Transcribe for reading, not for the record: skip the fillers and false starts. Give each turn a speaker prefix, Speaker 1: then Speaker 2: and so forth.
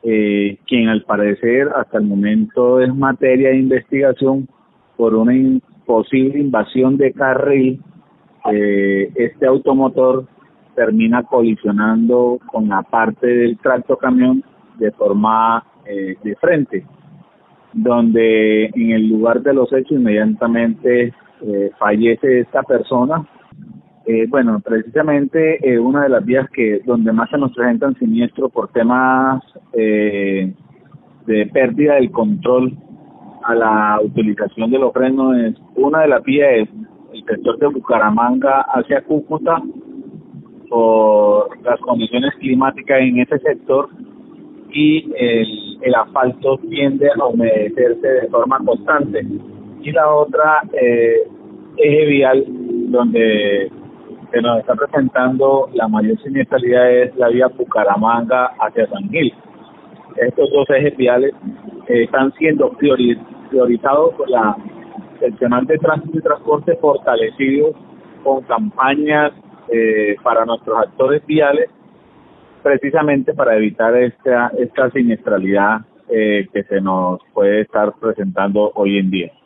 Speaker 1: quien al parecer hasta el momento es materia de investigación por una posible invasión de carril. Este automotor termina colisionando con la parte del tractocamión de forma de frente, donde en el lugar de los hechos inmediatamente fallece esta persona. Bueno, precisamente una de las vías donde más se nos presentan siniestros por temas de pérdida del control a la utilización de los frenos es una de las vías es el sector de Bucaramanga hacia Cúcuta, por las condiciones climáticas en ese sector, y el asfalto tiende a humedecerse de forma constante. Y la otra eje vial donde se nos está presentando la mayor siniestralidad es la vía Bucaramanga hacia San Gil. Estos dos ejes viales están siendo priorizados por la seccional de tránsito y transporte, fortalecidos con campañas para nuestros actores viales, precisamente para evitar esta siniestralidad que se nos puede estar presentando hoy en día.